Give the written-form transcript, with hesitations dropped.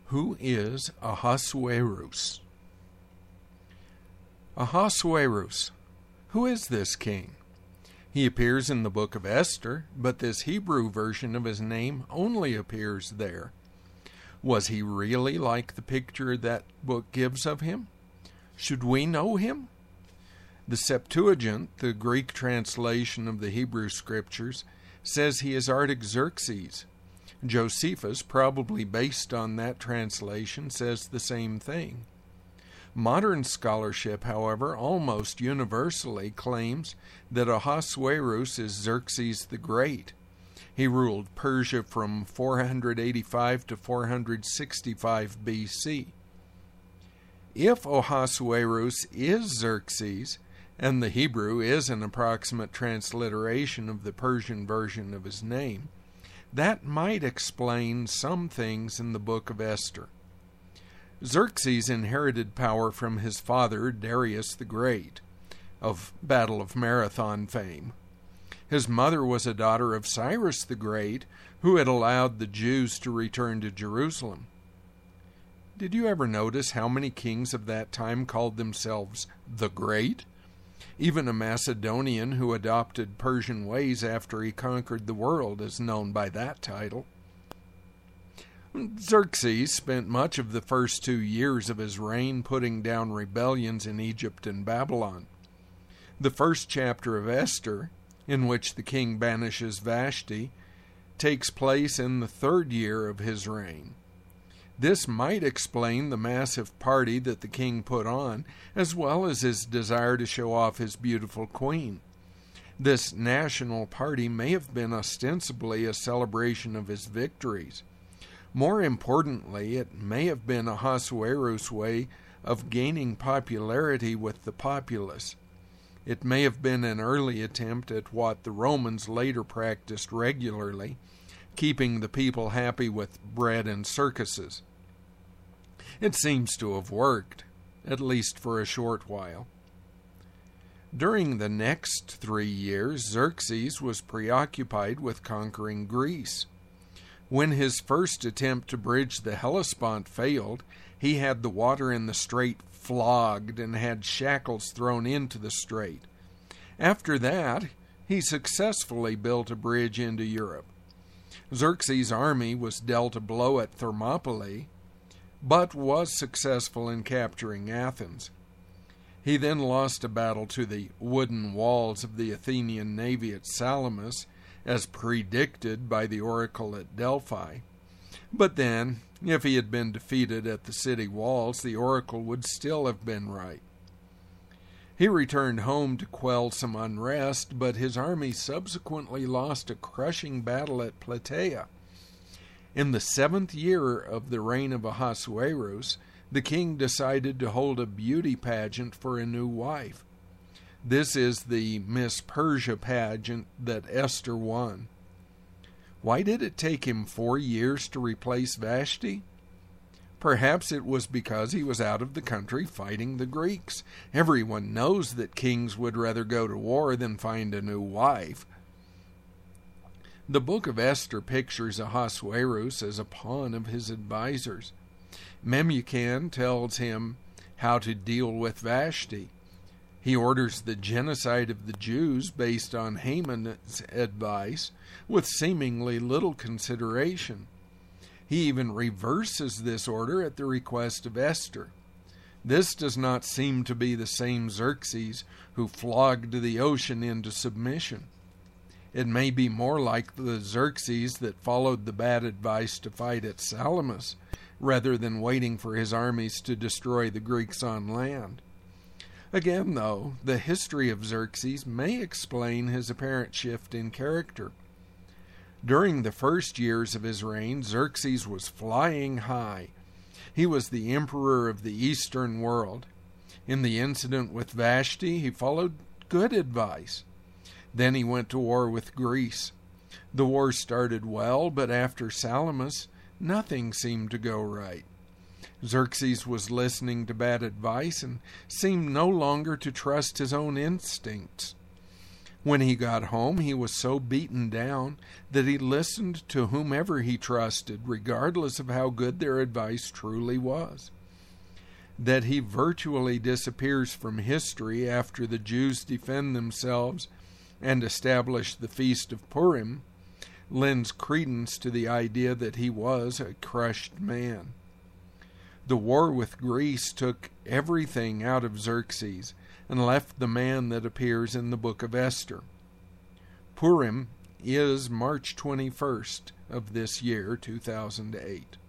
Who is Ahasuerus? Ahasuerus. Who is this king? He appears in the book of Esther, but this Hebrew version of his name only appears there. Was he really like the picture that book gives of him? Should we know him? The Septuagint, the Greek translation of the Hebrew Scriptures, says he is Artaxerxes. Josephus, probably based on that translation, says the same thing. Modern scholarship, however, almost universally claims that Ahasuerus is Xerxes the Great. He ruled Persia from 485 to 465 BC. If Ahasuerus is Xerxes, and the Hebrew is an approximate transliteration of the Persian version of his name, that might explain some things in the book of Esther. Xerxes inherited power from his father, Darius the Great, of Battle of Marathon fame. His mother was a daughter of Cyrus the Great, who had allowed the Jews to return to Jerusalem. Did you ever notice how many kings of that time called themselves the Great? Even a Macedonian who adopted Persian ways after he conquered the world is known by that title. Xerxes spent much of the first 2 years of his reign putting down rebellions in Egypt and Babylon. The first chapter of Esther, in which the king banishes Vashti, takes place in the 3rd year of his reign. This might explain the massive party that the king put on, as well as his desire to show off his beautiful queen. This national party may have been ostensibly a celebration of his victories. More importantly, it may have been Ahasuerus' way of gaining popularity with the populace. It may have been an early attempt at what the Romans later practiced regularly, keeping the people happy with bread and circuses. It seems to have worked, at least for a short while. During the next 3 years, Xerxes was preoccupied with conquering Greece. When his first attempt to bridge the Hellespont failed, he had the water in the strait flogged and had shackles thrown into the strait. After that, he successfully built a bridge into Europe. Xerxes' army was dealt a blow at Thermopylae, but was successful in capturing Athens. He then lost a battle to the wooden walls of the Athenian navy at Salamis, as predicted by the oracle at Delphi. But then, if he had been defeated at the city walls, the oracle would still have been right. He returned home to quell some unrest, but his army subsequently lost a crushing battle at Plataea. In the 7th year of the reign of Ahasuerus, the king decided to hold a beauty pageant for a new wife. This is the Miss Persia pageant that Esther won. Why did it take him 4 years to replace Vashti? Perhaps it was because he was out of the country fighting the Greeks. Everyone knows that kings would rather go to war than find a new wife. The book of Esther pictures Ahasuerus as a pawn of his advisors. Memucan tells him how to deal with Vashti. He orders the genocide of the Jews based on Haman's advice, with seemingly little consideration. He even reverses this order at the request of Esther. This does not seem to be the same Xerxes who flogged the ocean into submission. It may be more like the Xerxes that followed the bad advice to fight at Salamis, rather than waiting for his armies to destroy the Greeks on land. Again, though, the history of Xerxes may explain his apparent shift in character. During the first years of his reign, Xerxes was flying high. He was the emperor of the eastern world. In the incident with Vashti, he followed good advice. Then he went to war with Greece. The war started well, but after Salamis, nothing seemed to go right. Xerxes was listening to bad advice and seemed no longer to trust his own instincts. When he got home, he was so beaten down that he listened to whomever he trusted, regardless of how good their advice truly was. That he virtually disappears from history after the Jews defend themselves and establish the Feast of Purim lends credence to the idea that he was a crushed man. The war with Greece took everything out of Xerxes and left the man that appears in the book of Esther. Purim is March 21st of this year, 2008.